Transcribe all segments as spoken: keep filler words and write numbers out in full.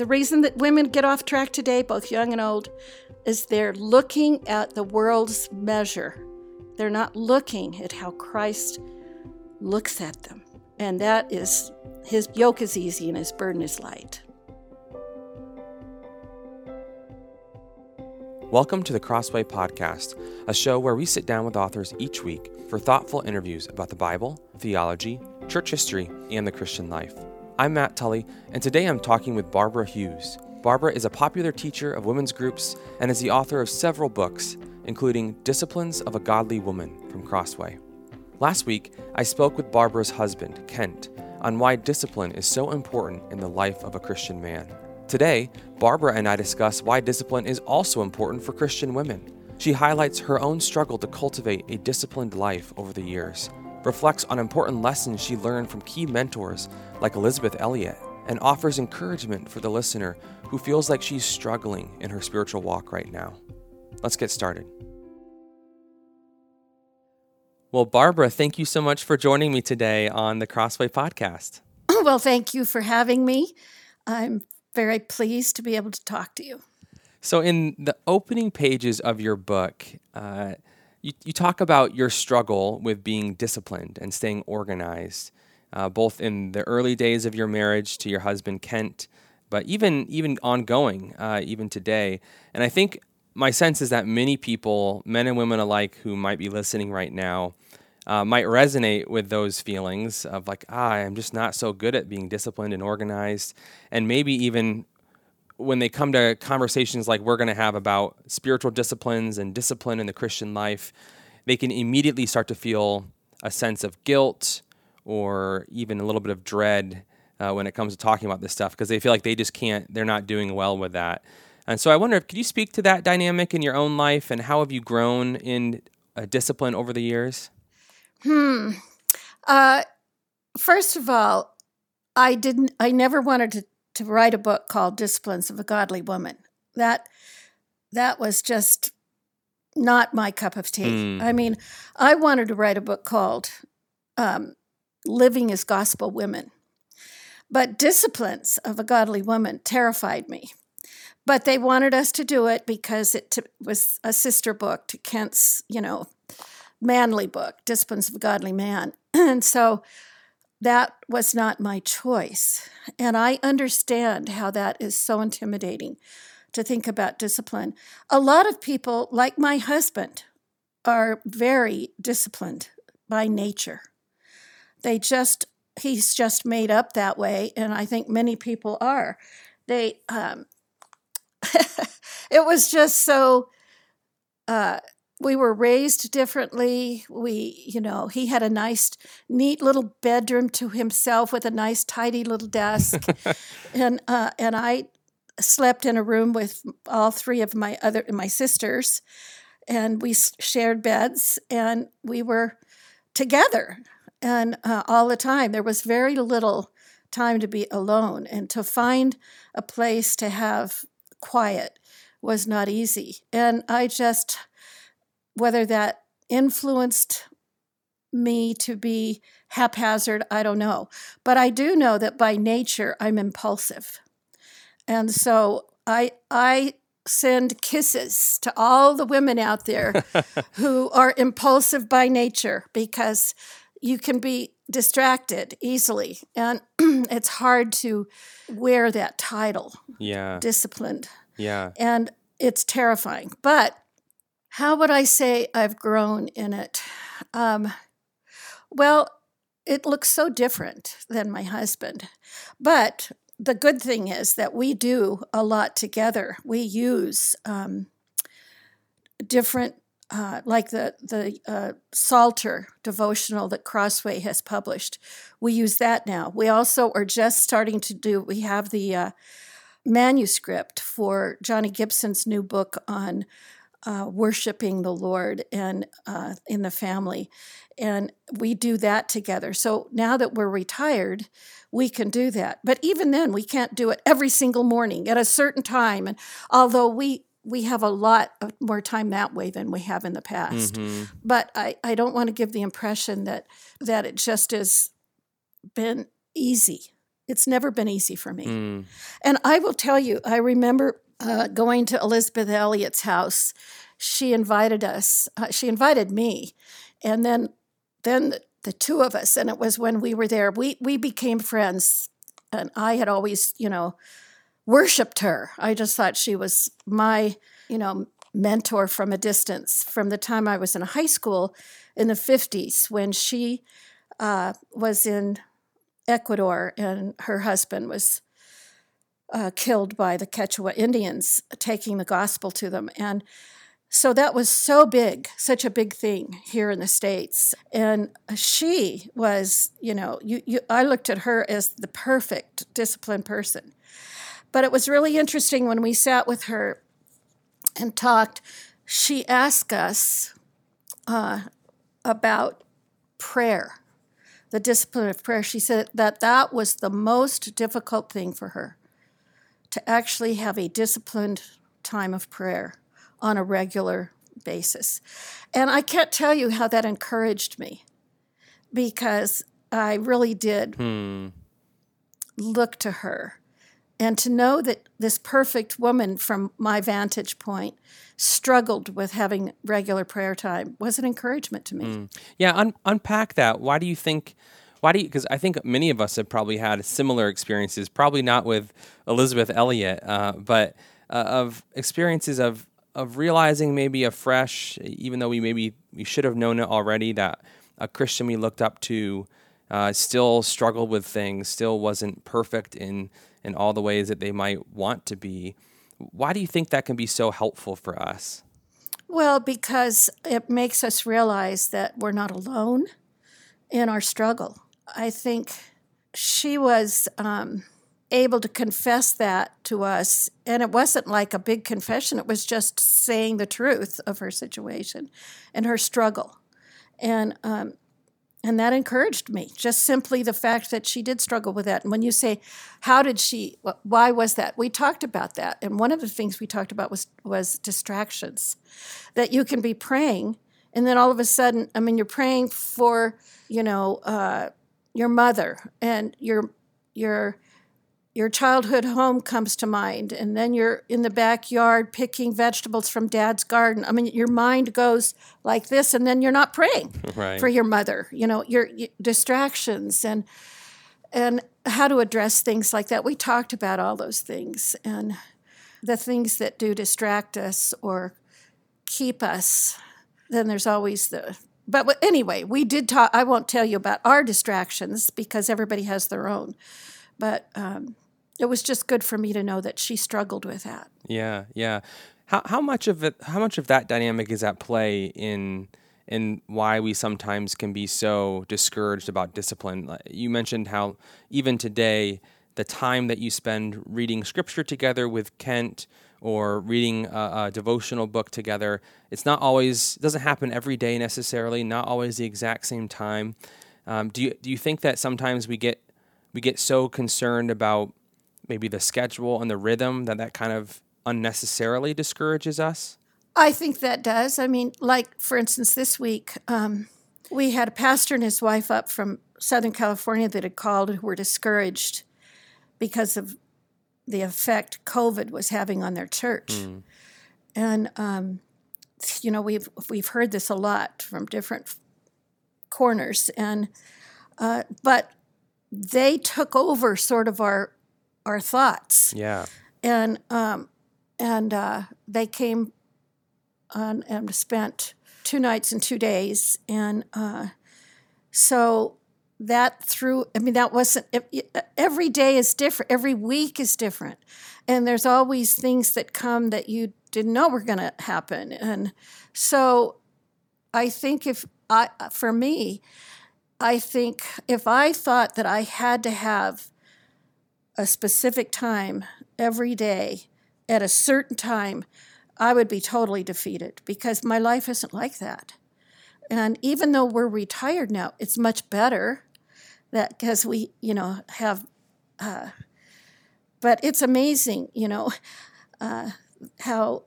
The reason that women get off track today, both young and old, is they're looking at the world's measure. They're not looking at how Christ looks at them. And that is, his yoke is easy and his burden is light. Welcome to the Crossway Podcast, a show where we sit down with authors each week for thoughtful interviews about the Bible, theology, church history, and the Christian life. I'm Matt Tully, and today I'm talking with Barbara Hughes. Barbara is a popular teacher of women's groups and is the author of several books, including Disciplines of a Godly Woman from Crossway. Last week, I spoke with Barbara's husband, Kent, on why discipline is so important in the life of a Christian man. Today, Barbara and I discuss why discipline is also important for Christian women. She highlights her own struggle to cultivate a disciplined life over the years, reflects on important lessons she learned from key mentors like Elisabeth Elliot, and offers encouragement for the listener who feels like she's struggling in her spiritual walk right now. Let's get started. Well, Barbara, thank you so much for joining me today on the Crossway Podcast. Well, thank you for having me. I'm very pleased to be able to talk to you. So in the opening pages of your book, uh, you, you talk about your struggle with being disciplined and staying organized, uh, both in the early days of your marriage to your husband, Kent, but even even ongoing, uh, even today. And I think my sense is that many people, men and women alike, who might be listening right now, uh, might resonate with those feelings of like, ah, I'm just not so good at being disciplined and organized. And maybe even when they come to conversations like we're going to have about spiritual disciplines and discipline in the Christian life, they can immediately start to feel a sense of guilt or even a little bit of dread uh, when it comes to talking about this stuff because they feel like they just can't, they're not doing well with that. And so I wonder, could you speak to that dynamic in your own life and how have you grown in uh, discipline over the years? Hmm. Uh, first of all, I didn't, I never wanted to to write a book called Disciplines of a Godly Woman. That that was just not my cup of tea. Mm. I mean, I wanted to write a book called um, Living as Gospel Women. But Disciplines of a Godly Woman terrified me. But they wanted us to do it because it t- was a sister book to Kent's, you know, manly book, Disciplines of a Godly Man. And so that was not my choice. And I understand how that is so intimidating to think about discipline. A lot of people, like my husband, are very disciplined by nature. They just, he's just made up that way, and I think many people are. They, um, it was just so, uh, we were raised differently. We, you know, he had a nice, neat little bedroom to himself with a nice, tidy little desk. and uh, and I slept in a room with all three of my other my sisters, and we shared beds, and we were together, and uh, all the time. There was very little time to be alone, and to find a place to have quiet was not easy. And I just... Whether that influenced me to be haphazard, I don't know. But I do know that by nature, I'm impulsive. And so I I send kisses to all the women out there who are impulsive by nature because you can be distracted easily. And it's hard to wear that title, yeah, disciplined. Yeah. And it's terrifying. But how would I say I've grown in it? Um, well, it looks so different than my husband. But the good thing is that we do a lot together. We use um, different, uh, like the, the uh, Psalter devotional that Crossway has published. We use that now. We also are just starting to do, we have the uh, manuscript for Johnny Gibson's new book on Uh, worshiping the Lord and uh, in the family. And we do that together. So now that we're retired, we can do that. But even then, we can't do it every single morning at a certain time. And although we we have a lot of more time that way than we have in the past. Mm-hmm. But I, I don't want to give the impression that that it just has been easy. It's never been easy for me. Mm. And I will tell you, I remember uh, going to Elizabeth Elliot's house. She invited us. Uh, she invited me, and then then the, the two of us. And it was when we were there. We we became friends, and I had always, you know, worshipped her. I just thought she was my, you know, mentor from a distance. From the time I was in high school in the fifties, when she uh, was in Ecuador, and her husband was uh, killed by the Quechua Indians taking the gospel to them. And so that was so big, such a big thing here in the States. And she was, you know, you, you, I looked at her as the perfect disciplined person. But it was really interesting when we sat with her and talked. She asked us uh, about prayer. The discipline of prayer. She said that that was the most difficult thing for her, to actually have a disciplined time of prayer on a regular basis. And I can't tell you how that encouraged me, because I really did Hmm. look to her. And to know that this perfect woman, from my vantage point, struggled with having regular prayer time was an encouragement to me. Mm. Yeah, un- unpack that. Why do you think, why do you, because I think many of us have probably had similar experiences, probably not with Elizabeth Elliot, uh, but uh, of experiences of, of realizing maybe afresh, even though we maybe, we should have known it already, that a Christian we looked up to uh, still struggled with things, still wasn't perfect in in all the ways that they might want to be. Why do you think that can be so helpful for us? Well, because it makes us realize that we're not alone in our struggle. I think she was um, able to confess that to us, and it wasn't like a big confession. It was just saying the truth of her situation and her struggle. And um, And that encouraged me, just simply the fact that she did struggle with that. And when you say, how did she, why was that? We talked about that. And one of the things we talked about was, was distractions, that you can be praying, and then all of a sudden, I mean, you're praying for, you know, uh, your mother, and your, your, your childhood home comes to mind, and then you're in the backyard picking vegetables from Dad's garden. I mean, your mind goes like this, and then you're not praying Right. for your mother. You know, your, your distractions and and how to address things like that. We talked about all those things, and the things that do distract us or keep us. Then there's always the. But anyway, we did talk. I won't tell you about our distractions because everybody has their own. But um, it was just good for me to know that she struggled with that. Yeah, yeah. How how much of it? How much of that dynamic is at play in in why we sometimes can be so discouraged about discipline? Like, you mentioned how even today, the time that you spend reading scripture together with Kent or reading a, a devotional book together, it's not always, it doesn't happen every day necessarily. Not always the exact same time. Um, do you do you think that sometimes we get we get so concerned about maybe the schedule and the rhythm that that kind of unnecessarily discourages us? I think that does. I mean, like, for instance, this week, um, we had a pastor and his wife up from Southern California that had called who were discouraged because of the effect COVID was having on their church. Mm. And, um, you know, we've we've heard this a lot from different corners. And uh, but they took over sort of our our thoughts. Yeah. And um, and uh, they came on and spent two nights and two days. And uh, so that through, I mean, that wasn't, every day is different. Every week is different. And there's always things that come that you didn't know were going to happen. And so I think if I, for me, I think if I thought that I had to have a specific time every day at a certain time, I would be totally defeated because my life isn't like that. And even though we're retired now, it's much better that because we, you know, have, uh, but it's amazing, you know, uh, how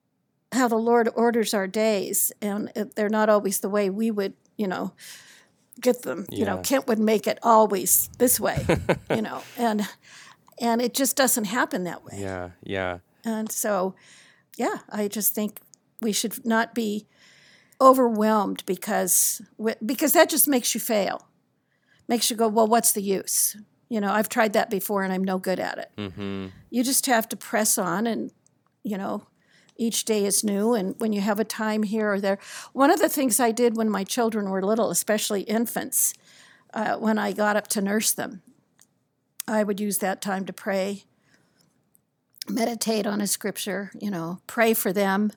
how the Lord orders our days, and they're not always the way we would, you know, get them. You know, Yeah. Kent would make it always this way, you know, and and it just doesn't happen that way. Yeah, yeah, And so, yeah, I just think we should not be overwhelmed because because that just makes you fail. Makes you go, well, what's the use? You know, I've tried that before and I'm no good at it. mm-hmm. You just have to press on, and, you know, each day is new. And when you have a time here or there, one of the things I did when my children were little, especially infants, uh, when I got up to nurse them, I would use that time to pray, meditate on a scripture, you know, pray for them.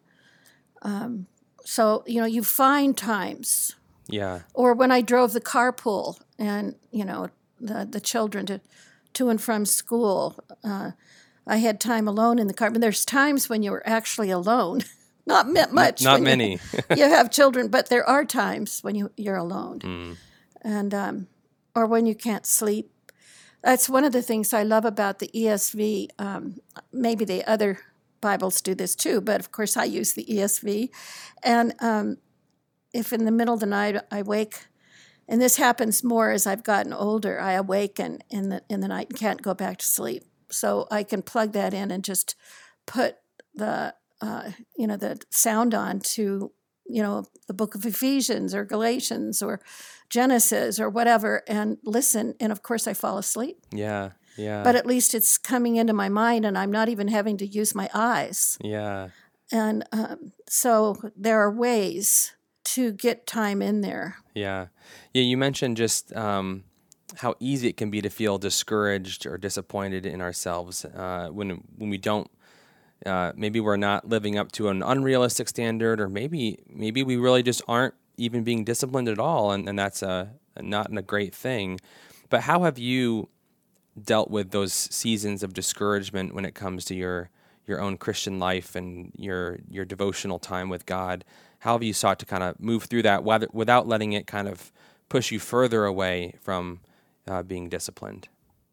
Um, so, you know, you find times. Yeah, Or when I drove the carpool and, you know, the, the children to, to and from school, uh, I had time alone in the car. But there's times when you're actually alone. Not much. not when many. You, you have children, but there are times when you, you're alone. Mm. And um, or when you can't sleep. That's one of the things I love about the E S V. Um, maybe the other Bibles do this too, but of course I use the E S V. And um, if in the middle of the night I wake, and this happens more as I've gotten older, I awaken in the in the night and can't go back to sleep. So I can plug that in and just put the uh, you know the sound on to you know the book of Ephesians or Galatians or Genesis or whatever, and listen. And of course I fall asleep. Yeah, yeah. But at least it's coming into my mind, and I'm not even having to use my eyes. Yeah, And um, so there are ways to get time in there. yeah, yeah. You mentioned just um, how easy it can be to feel discouraged or disappointed in ourselves uh, when when we don't. Uh, maybe we're not living up to an unrealistic standard, or maybe maybe we really just aren't even being disciplined at all, and, and that's a, a not a great thing. But how have you dealt with those seasons of discouragement when it comes to your your own Christian life and your your devotional time with God? How have you sought to kind of move through that whether, without letting it kind of push you further away from uh, being disciplined?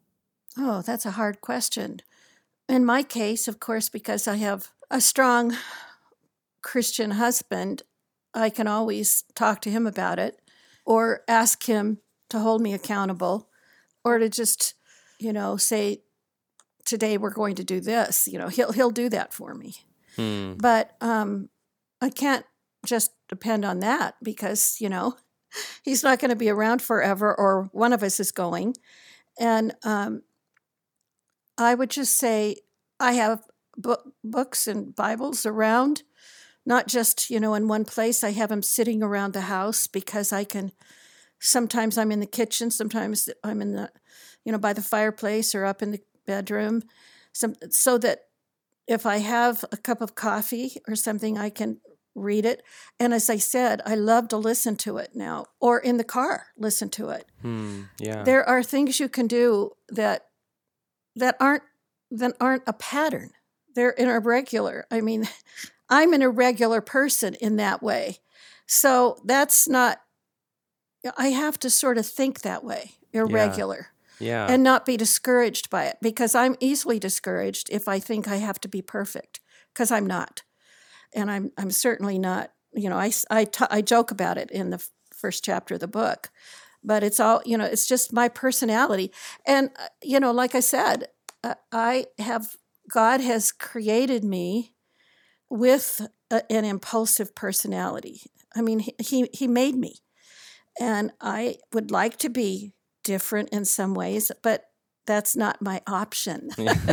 Oh, that's a hard question. In my case, of course, because I have a strong Christian husband, I can always talk to him about it or ask him to hold me accountable or to just, you know, say, today we're going to do this. You know, he'll he'll do that for me. Hmm. But um, I can't just depend on that because, you know, he's not going to be around forever, or one of us is going. And um, I would just say I have book, books and Bibles around, not just, you know, in one place. I have them sitting around the house because I can, sometimes I'm in the kitchen, sometimes I'm in the, you know, by the fireplace or up in the bedroom, some, so that if I have a cup of coffee or something, I can read it. And as I said, I love to listen to it now, or in the car, listen to it. Hmm. Yeah. There are things you can do that that aren't that aren't a pattern. They're irregular. I mean, I'm an irregular person in that way. So that's not, I have to sort of think that way, irregular. Yeah. And not be discouraged by it, because I'm easily discouraged if I think I have to be perfect, because I'm not. And I'm I'm certainly not, you know, I, I, t- I joke about it in the f- first chapter of the book, but it's all, you know, it's just my personality. And, uh, you know, like I said, uh, I have, God has created me with a, an impulsive personality. I mean, he, he, he made me. And I would like to be different in some ways, but that's not my option.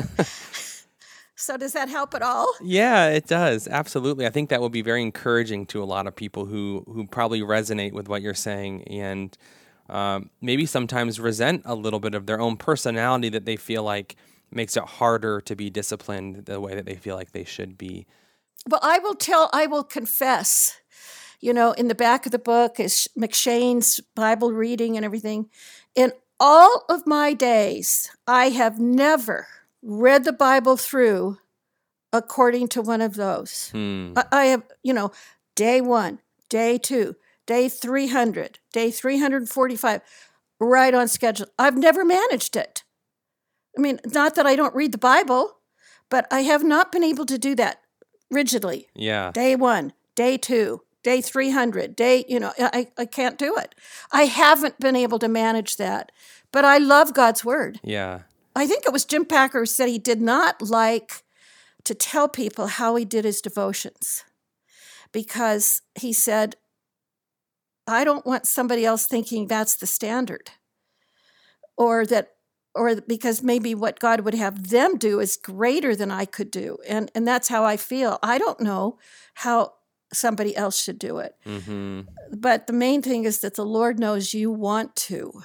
So does that help at all? Yeah, it does. Absolutely. I think that will be very encouraging to a lot of people who, who probably resonate with what you're saying and um, maybe sometimes resent a little bit of their own personality that they feel like makes it harder to be disciplined the way that they feel like they should be. Well, I will tell, I will confess, you know, in the back of the book is McShane's Bible reading and everything. In all of my days, I have never read the Bible through according to one of those. Hmm. I, I have, you know, day one, day two, day three hundred, day three hundred forty-five, right on schedule. I've never managed it. I mean, not that I don't read the Bible, but I have not been able to do that rigidly. Yeah. Day one, day two, day three hundred, day, you know, I, I can't do it. I haven't been able to manage that, but I love God's word. Yeah. I think it was Jim Packer who said he did not like to tell people how he did his devotions because he said, I don't want somebody else thinking that's the standard, or that, or because maybe what God would have them do is greater than I could do. And, and that's how I feel. I don't know how somebody else should do it. Mm-hmm. But the main thing is that the Lord knows you want to.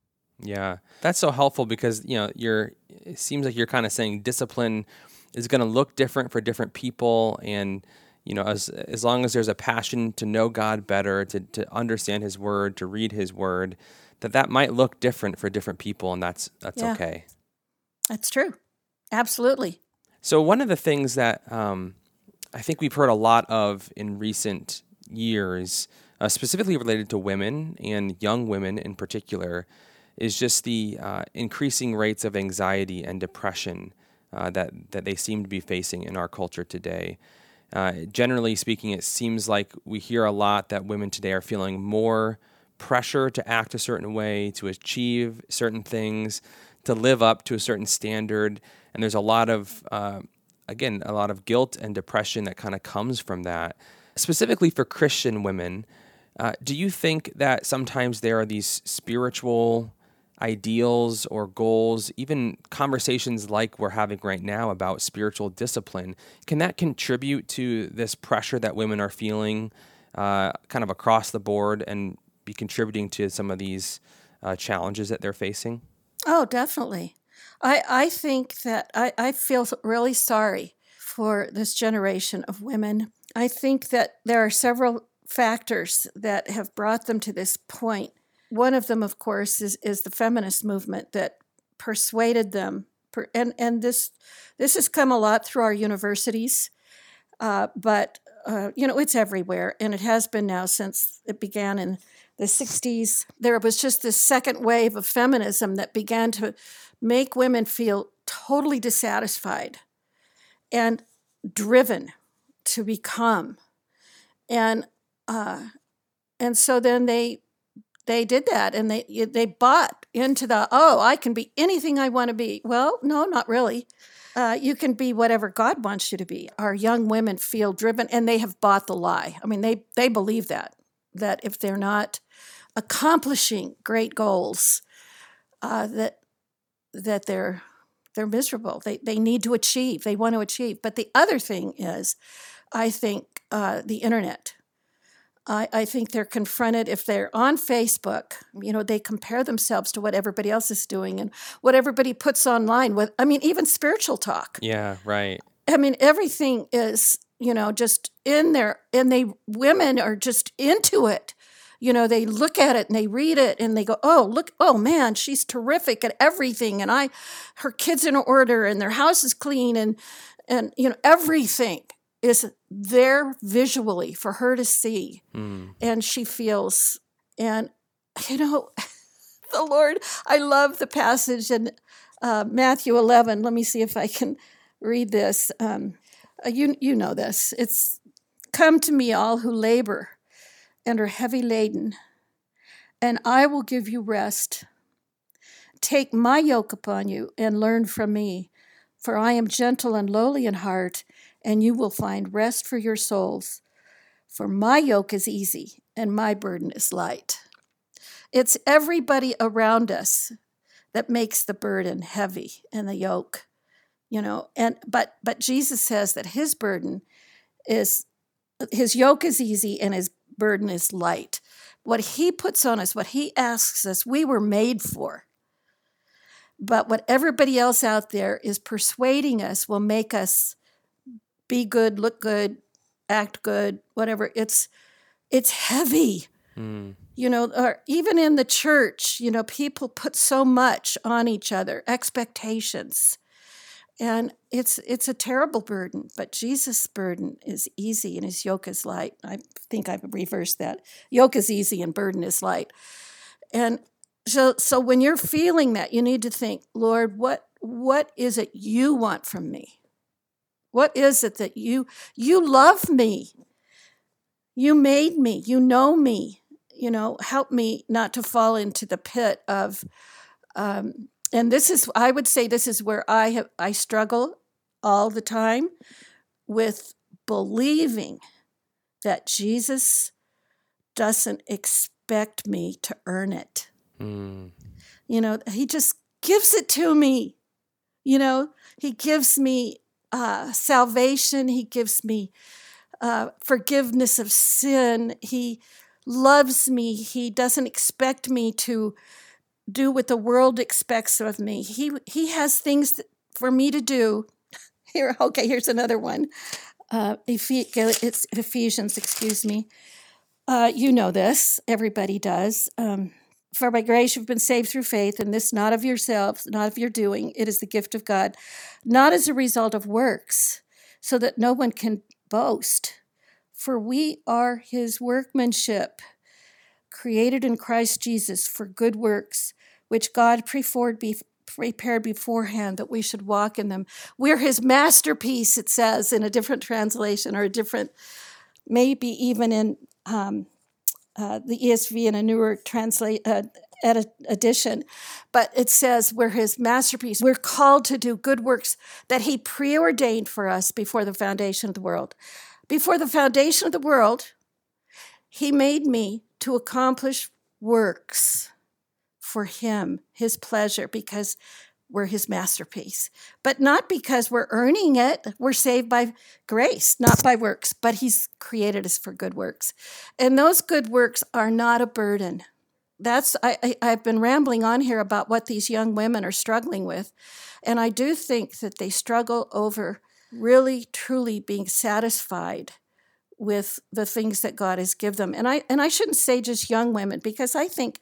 Yeah, that's so helpful because, you know, you're, it seems like you're kind of saying discipline is going to look different for different people. And, you know, as as long as there's a passion to know God better, to, to understand his word, to read his word, that that might look different for different people. And that's, that's Yeah. okay. That's true. Absolutely. So one of the things that um, I think we've heard a lot of in recent years, uh, specifically related to women and young women in particular, is just the uh, increasing rates of anxiety and depression uh, that, that they seem to be facing in our culture today. Uh, generally speaking, it seems like we hear a lot that women today are feeling more pressure to act a certain way, to achieve certain things, to live up to a certain standard. And there's a lot of, uh, again, a lot of guilt and depression that kind of comes from that. Specifically for Christian women, uh, do you think that sometimes there are these spiritual ideals or goals, even conversations like we're having right now about spiritual discipline, can that contribute to this pressure that women are feeling uh, kind of across the board and be contributing to some of these uh, challenges that they're facing? Oh, definitely. I, I think that I, I feel really sorry for this generation of women. I think that there are several factors that have brought them to this point. One of them, of course, is, is the feminist movement that persuaded them. Per, and and this this has come a lot through our universities, uh, but, uh, you know, it's everywhere. And it has been now since it began in the sixties. There was just this second wave of feminism that began to make women feel totally dissatisfied and driven to become. And uh, and so then they they did that, and they they bought into the, oh, I can be anything I want to be. Well, no, not really. Uh, you can be whatever God wants you to be. Our young women feel driven, and they have bought the lie. I mean, they they believe that, that if they're not accomplishing great goals, uh, that that they're they're miserable. They they need to achieve. They want to achieve. But the other thing is, I think uh, the internet. I, I think they're confronted if they're on Facebook. You know, they compare themselves to what everybody else is doing and what everybody puts online. With I mean, even spiritual talk. Yeah, right. I mean, everything is, you know, just in there, and they women are just into it. You know, they look at it and they read it and they go, oh, look, oh man, she's terrific at everything. And I, her kids in order and their house is clean and, and, you know, everything is there visually for her to see. Mm. And she feels, and, you know, the Lord, I love the passage in uh, Matthew eleven. Let me see if I can read this. Um, uh, you, you know this. It's, come to me all who labor and are heavy laden, and I will give you rest. Take my yoke upon you and learn from me, for I am gentle and lowly in heart, and you will find rest for your souls. For my yoke is easy and my burden is light. It's everybody around us that makes the burden heavy and the yoke, you know. And but but Jesus says that his burden is, his yoke is easy and his burden is light. What he puts on us, what he asks us, we were made for. But what everybody else out there is persuading us will make us be good, look good, act good, whatever. It's it's heavy. Mm. You know, or even in the church, you know, people put so much on each other, expectations. And it's it's a terrible burden, but Jesus' burden is easy and his yoke is light. I think I've reversed that. Yoke is easy and burden is light. And so so when you're feeling that, you need to think, Lord, what what is it you want from me? What is it that you you love me? You made me. You know me. You know, help me not to fall into the pit of, um, and this is, I would say this is where I have, I struggle all the time with believing that Jesus doesn't expect me to earn it. Mm. You know, he just gives it to me. You know, he gives me uh, salvation. He gives me uh, forgiveness of sin. He loves me. He doesn't expect me to do what the world expects of me. He he has things that, for me to do. Here, okay, here's another one. Uh, it's Ephesians, excuse me. Uh, you know this. Everybody does. Um, For by grace you've been saved through faith, and this not of yourselves, not of your doing. It is the gift of God, not as a result of works, so that no one can boast. For we are his workmanship, created in Christ Jesus for good works, which God preferred be, prepared beforehand that we should walk in them. We're his masterpiece, it says in a different translation, or a different, maybe even in um, uh, the E S V in a newer translate uh, edit, edition. But it says we're his masterpiece. We're called to do good works that he preordained for us before the foundation of the world. Before the foundation of the world, he made me to accomplish works for him, his pleasure, because we're his masterpiece. But not because we're earning it. We're saved by grace, not by works, but he's created us for good works. And those good works are not a burden. That's I, I, I've been rambling on here about what these young women are struggling with. And I do think that they struggle over really, truly being satisfied with the things that God has given them. And I and I shouldn't say just young women, because I think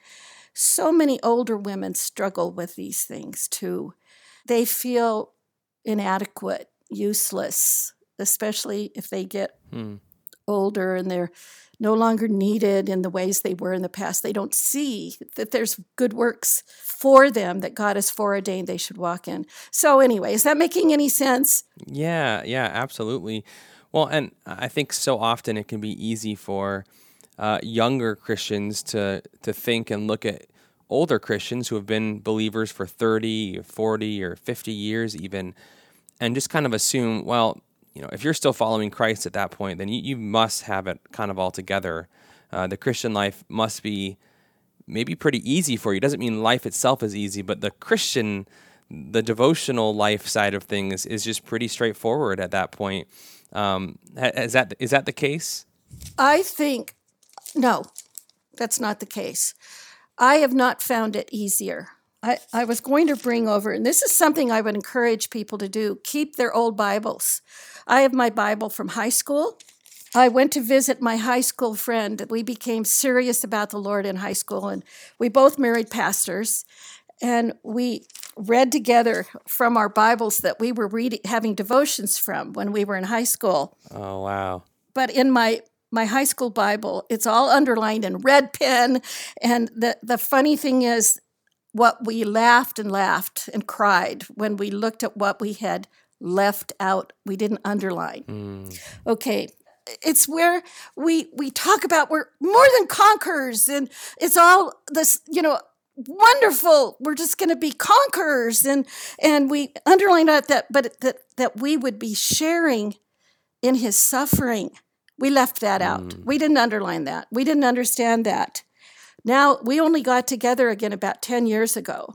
so many older women struggle with these things too. They feel inadequate, useless, especially if they get hmm. older and they're no longer needed in the ways they were in the past. They don't see that there's good works for them that God has foreordained they should walk in. So anyway, is that making any sense? Yeah, yeah, absolutely. Well, and I think so often it can be easy for uh, younger Christians to to think and look at older Christians who have been believers for thirty, or forty, or fifty years even, and just kind of assume, well, you know, if you're still following Christ at that point, then you, you must have it kind of all together. Uh, the Christian life must be maybe pretty easy for you. It doesn't mean life itself is easy, but the Christian, the devotional life side of things is just pretty straightforward at that point. Um, is that is that the case? I think, no, that's not the case. I have not found it easier. I, I was going to bring over, and this is something I would encourage people to do, keep their old Bibles. I have my Bible from high school. I went to visit my high school friend. We became serious about the Lord in high school, and we both married pastors, and we read together from our Bibles that we were reading, having devotions from when we were in high school. Oh, wow. But in my my high school Bible, it's all underlined in red pen. And the, the funny thing is, what we laughed and laughed and cried when we looked at what we had left out. We didn't underline. Mm. Okay. It's where we we talk about we're more than conquerors, and it's all this, you know, wonderful. We're just going to be conquerors, and and we underline that that, but that that we would be sharing in his suffering. We left that out. Mm. We didn't underline that. We didn't understand that. Now we only got together again about ten years ago,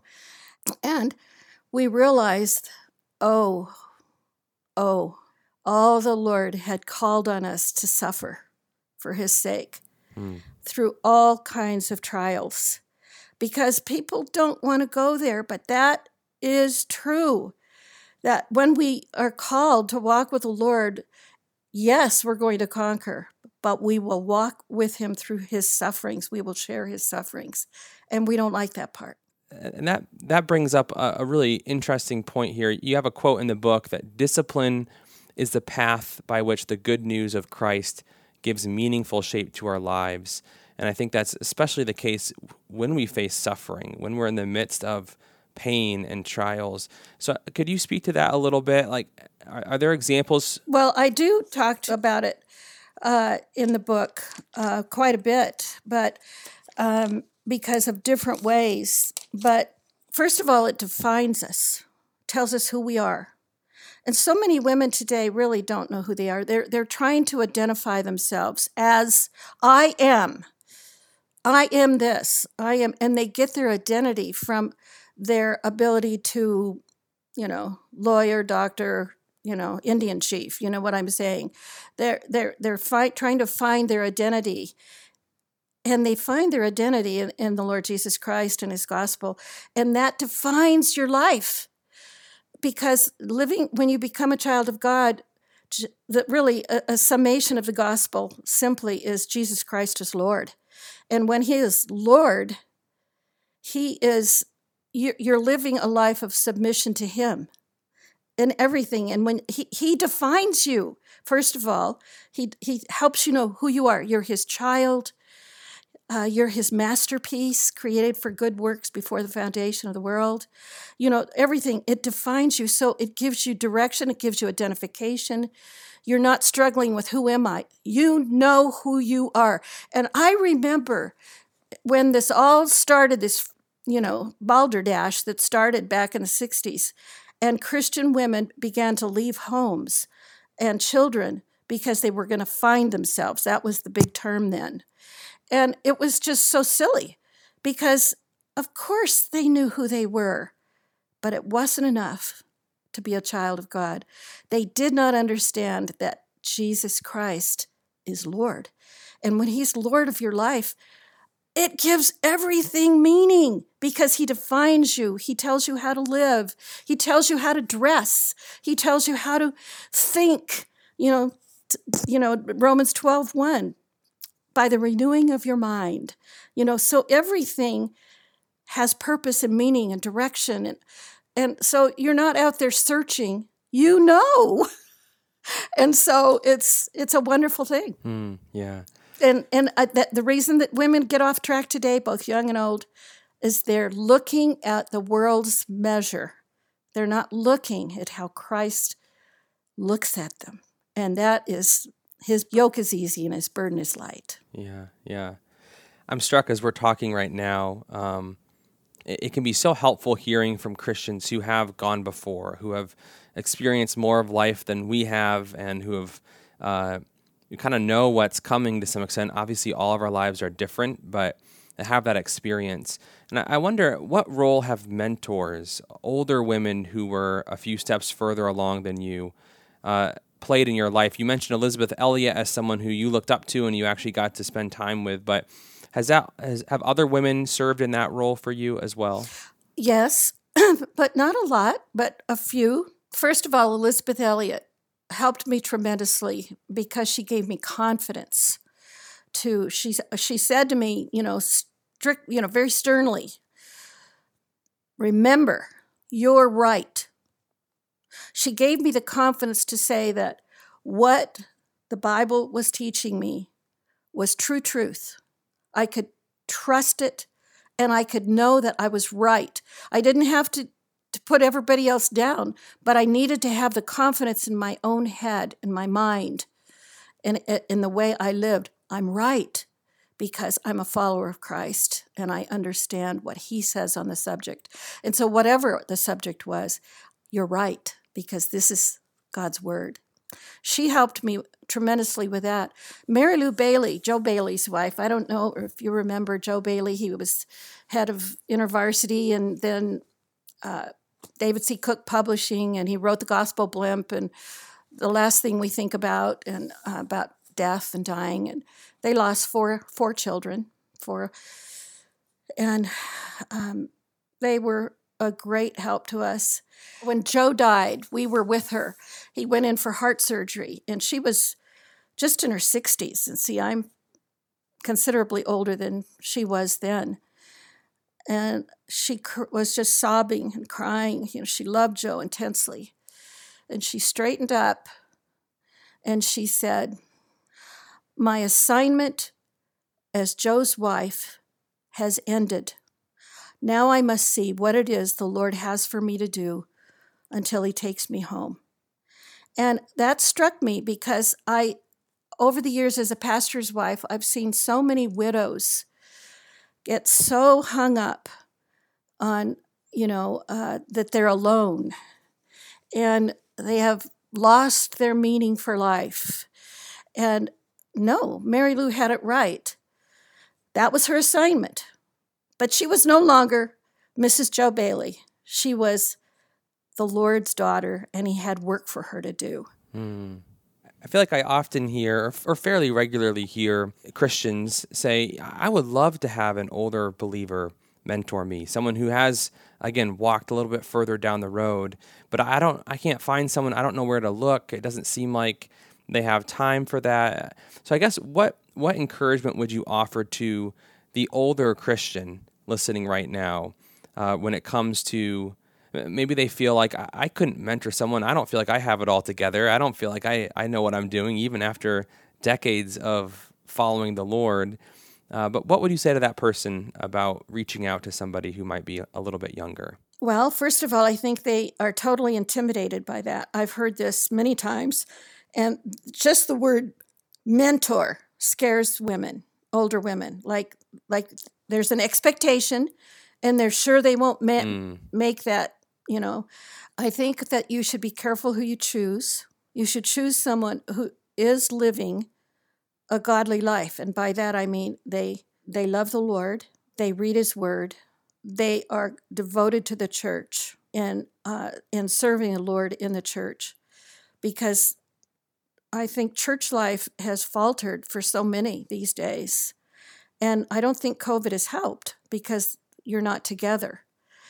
and we realized, oh, oh. all the Lord had called on us to suffer for his sake mm. through all kinds of trials, because people don't want to go there. But that is true, that when we are called to walk with the Lord, yes, we're going to conquer, but we will walk with him through his sufferings. We will share his sufferings, and we don't like that part. And that, that brings up a, a really interesting point here. You have a quote in the book that discipline is the path by which the good news of Christ gives meaningful shape to our lives. And I think that's especially the case when we face suffering, when we're in the midst of pain and trials. So could you speak to that a little bit? Like, are, are there examples? Well, I do talk about it uh, in the book uh, quite a bit, but um, because of different ways. But first of all, it defines us, tells us who we are. And so many women today really don't know who they are. They're, they're trying to identify themselves as, I am. I am this. I am. And they get their identity from their ability to, you know, lawyer, doctor, you know, Indian chief. You know what I'm saying? They're, they're, they're fight, trying to find their identity. And they find their identity in, in the Lord Jesus Christ and his gospel. And that defines your life. Because living, when you become a child of God, that really a, a summation of the gospel simply is Jesus Christ is Lord. And when he is Lord, he is, you're living a life of submission to him in everything. And when he, he defines you, first of all, he, he helps you know who you are. You're his child. Uh, you're his masterpiece, created for good works before the foundation of the world. You know, everything, it defines you. So it gives you direction. It gives you identification. You're not struggling with who am I? You know who you are. And I remember when this all started, this, you know, balderdash that started back in the sixties, and Christian women began to leave homes and children because they were going to find themselves. That was the big term then. And it was just so silly because, of course, they knew who they were, but it wasn't enough to be a child of God. They did not understand that Jesus Christ is Lord. And when he's Lord of your life, it gives everything meaning because he defines you. He tells you how to live. He tells you how to dress. He tells you how to think. You know, t- you know, Romans twelve one. By the renewing of your mind. You know, so everything has purpose and meaning and direction. And, and so you're not out there searching, you know. And so it's it's a wonderful thing. Mm, yeah. And and uh, that the reason that women get off track today, both young and old, is they're looking at the world's measure. They're not looking at how Christ looks at them. And that is, his yoke is easy and his burden is light. Yeah, yeah. I'm struck as we're talking right now. Um, it, it can be so helpful hearing from Christians who have gone before, who have experienced more of life than we have, and who have uh, you kind of know what's coming to some extent. Obviously, all of our lives are different, but have that experience. And I, I wonder, what role have mentors, older women who were a few steps further along than you, uh, played in your life? You mentioned Elisabeth Elliot as someone who you looked up to and you actually got to spend time with, but has that has, have other women served in that role for you as well? Yes, but not a lot, but a few. First of all, Elisabeth Elliot helped me tremendously because she gave me confidence to, she, she said to me, you know, strict, you know, very sternly, remember, you're right. She gave me the confidence to say that what the Bible was teaching me was true truth. I could trust it, and I could know that I was right. I didn't have to, to put everybody else down, but I needed to have the confidence in my own head, in my mind, and in the way I lived. I'm right because I'm a follower of Christ, and I understand what he says on the subject. And so whatever the subject was, you're right, because this is God's word. She helped me tremendously with that. Mary Lou Bailey, Joe Bailey's wife, I don't know if you remember Joe Bailey. He was head of InterVarsity, and then uh, David C. Cook Publishing, and he wrote The Gospel Blimp, and the last thing we think about, and uh, about death and dying. And they lost four four children, four, and um, they were a great help to us. When Joe died, we were with her. He went in for heart surgery, and she was just in her sixties. And see, I'm considerably older than she was then. And she cr- was just sobbing and crying. You know, she loved Joe intensely. And she straightened up, and she said, my assignment as Joe's wife has ended. Now I must see what it is the Lord has for me to do until he takes me home. And that struck me because I over the years as a pastor's wife, I've seen so many widows get so hung up on, you know, uh, that they're alone, and they have lost their meaning for life. And no, Mary Lou had it right. That was her assignment. But she was no longer Missus Joe Bailey. She was the Lord's daughter, and he had work for her to do. Hmm. I feel like I often hear, or fairly regularly hear, Christians say, I would love to have an older believer mentor me, someone who has, again, walked a little bit further down the road, but I don't, I can't find someone, I don't know where to look. It doesn't seem like they have time for that. So I guess what, what encouragement would you offer to the older Christian listening right now uh, when it comes to maybe they feel like I, I couldn't mentor someone. I don't feel like I have it all together. I don't feel like I, I know what I'm doing, even after decades of following the Lord. Uh, but what would you say to that person about reaching out to somebody who might be a little bit younger? Well, first of all, I think they are totally intimidated by that. I've heard this many times. And just the word mentor scares women, older women. Like, like there's an expectation, and they're sure they won't ma- mm. make that. You know, I think that you should be careful who you choose. You should choose someone who is living a godly life. And by that, I mean they they love the Lord. They read his word. They are devoted to the church and, uh, and serving the Lord in the church. Because I think church life has faltered for so many these days. And I don't think COVID has helped because you're not together.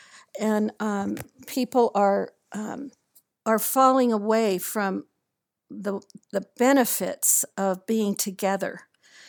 And um, people are um, are falling away from the the benefits of being together,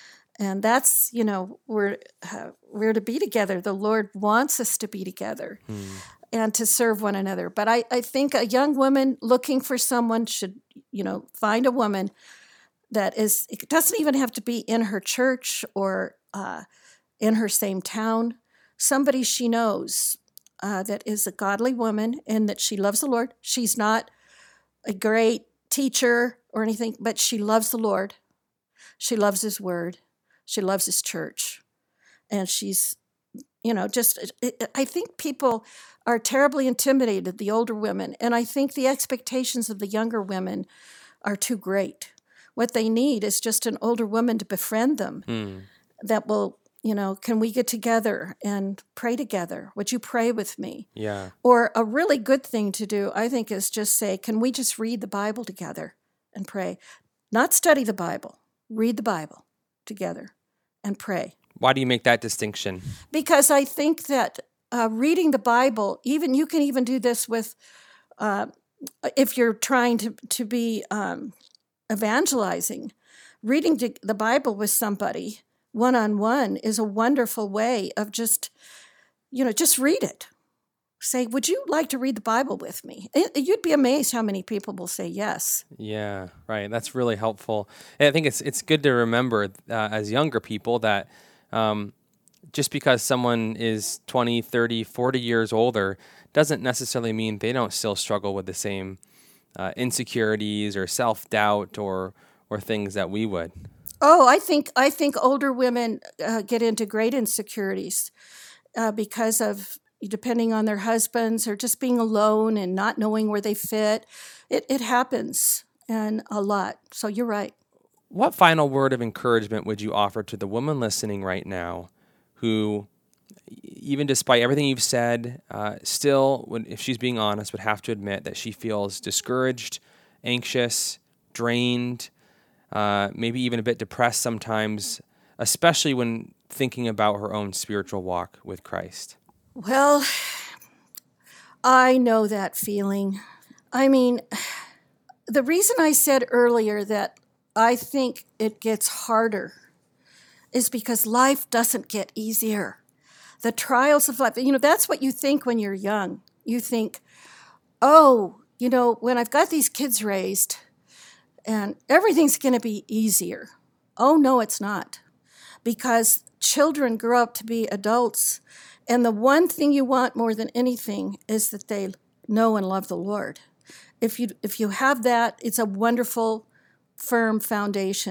and that's you know we're uh, we're to be together. The Lord wants us to be together mm. and to serve one another. But I, I think a young woman looking for someone should you know find a woman that is. It doesn't even have to be in her church or uh, in her same town. Somebody she knows. Uh, that is a godly woman and that she loves the Lord. She's not a great teacher or anything, but she loves the Lord. She loves his word. She loves his church. And she's, you know, just, it, I think people are terribly intimidated, the older women. And I think the expectations of the younger women are too great. What they need is just an older woman to befriend them mm. that will, you know, can we get together and pray together? Would you pray with me? Yeah. Or a really good thing to do, I think, is just say, can we just read the Bible together and pray? Not study the Bible. Read the Bible together and pray. Why do you make that distinction? Because I think that uh, reading the Bible, even you can even do this with, uh, if you're trying to, to be um, evangelizing, reading the Bible with somebody one-on-one is a wonderful way of just, you know, just read it. Say, would you like to read the Bible with me? You'd be amazed how many people will say yes. Yeah, right. That's really helpful. And I think it's it's good to remember uh, as younger people that um, just because someone is twenty, thirty, forty years older doesn't necessarily mean they don't still struggle with the same uh, insecurities or self-doubt or or things that we would. Oh, I think I think older women uh, get into great insecurities uh, because of depending on their husbands or just being alone and not knowing where they fit. It it happens and a lot. So you're right. What final word of encouragement would you offer to the woman listening right now, who, even despite everything you've said, uh, still, when, if she's being honest, would have to admit that she feels discouraged, anxious, drained? Uh, maybe even a bit depressed sometimes, especially when thinking about her own spiritual walk with Christ? Well, I know that feeling. I mean, the reason I said earlier that I think it gets harder is because life doesn't get easier. The trials of life, you know, that's what you think when you're young. You think, oh, you know, when I've got these kids raised, and everything's going to be easier. Oh, no, it's not. Because children grow up to be adults, and the one thing you want more than anything is that they know and love the Lord. If you if you have that, it's a wonderful, firm foundation.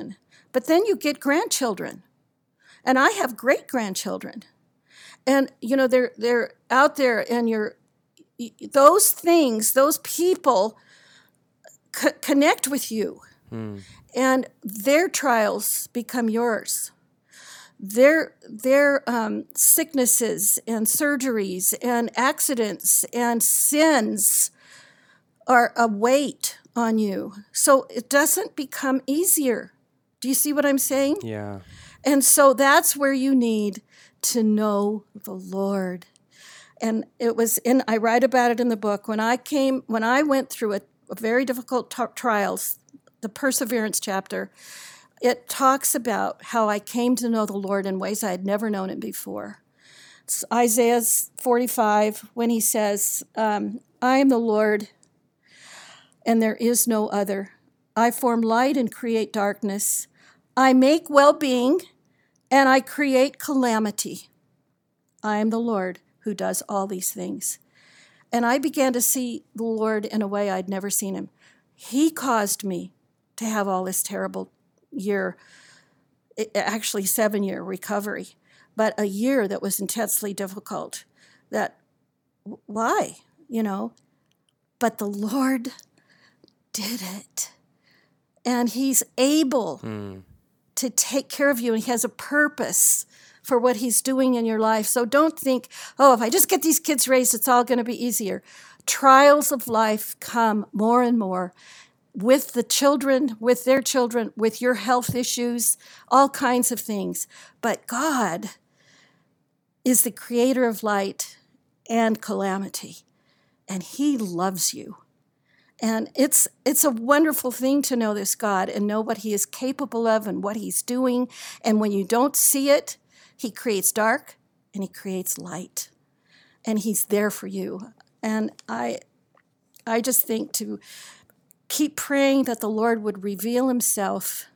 But then you get grandchildren. And I have great-grandchildren. And, you know, they're they're out there, and you're, those things, those people co- connect with you. Hmm. And their trials become yours. Their, their um, sicknesses and surgeries and accidents and sins are a weight on you. So it doesn't become easier. Do you see what I'm saying? Yeah. And so that's where you need to know the Lord. And it was in, I write about it in the book, when I came, when I went through a, a very difficult t- trials, the perseverance chapter, it talks about how I came to know the Lord in ways I had never known him before. It's Isaiah forty-five, when he says, um, I am the Lord, and there is no other. I form light and create darkness. I make well-being, and I create calamity. I am the Lord who does all these things. And I began to see the Lord in a way I'd never seen him. He caused me to have all this terrible year, actually seven-year recovery, but a year that was intensely difficult. That, why, you know? But the Lord did it. And he's able mm. to take care of you, and he has a purpose for what he's doing in your life. So don't think, oh, if I just get these kids raised, it's all going to be easier. Trials of life come more and more with the children, with their children, with your health issues, all kinds of things. But God is the creator of light and calamity, and he loves you. And it's it's a wonderful thing to know this God and know what he is capable of and what he's doing. And when you don't see it, he creates dark and he creates light. And he's there for you. And I I just think to keep praying that the Lord would reveal himself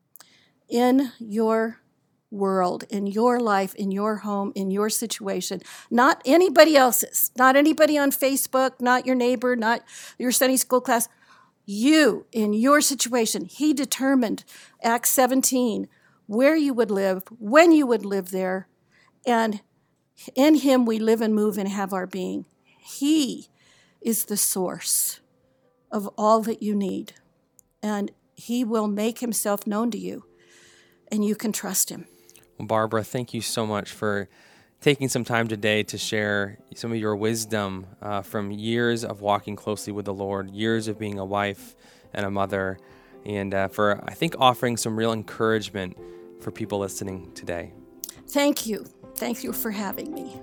in your world, in your life, in your home, in your situation, not anybody else's, not anybody on Facebook, not your neighbor, not your Sunday school class. You, in your situation, he determined, Acts seventeen, where you would live, when you would live there, and in him we live and move and have our being. He is the source of all that you need, and he will make himself known to you, and you can trust him. Well, Barbara, thank you so much for taking some time today to share some of your wisdom uh, from years of walking closely with the Lord, years of being a wife and a mother, and uh, for, I think, offering some real encouragement for people listening today. Thank you. Thank you for having me.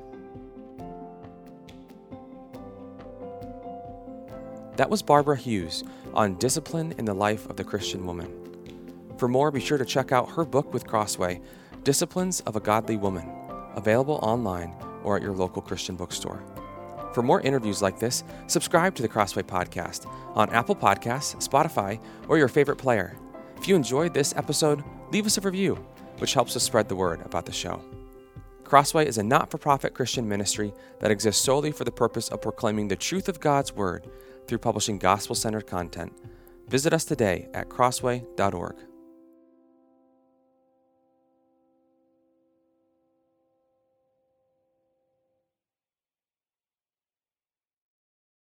That was Barbara Hughes on discipline in the life of the Christian woman. For more, be sure to check out her book with Crossway, Disciplines of a Godly Woman, available online or at your local Christian bookstore. For more interviews like this, subscribe to the Crossway Podcast on Apple Podcasts, Spotify, or your favorite player. If you enjoyed this episode, leave us a review, which helps us spread the word about the show. Crossway is a not-for-profit Christian ministry that exists solely for the purpose of proclaiming the truth of God's Word through publishing gospel-centered content. Visit us today at crossway dot org.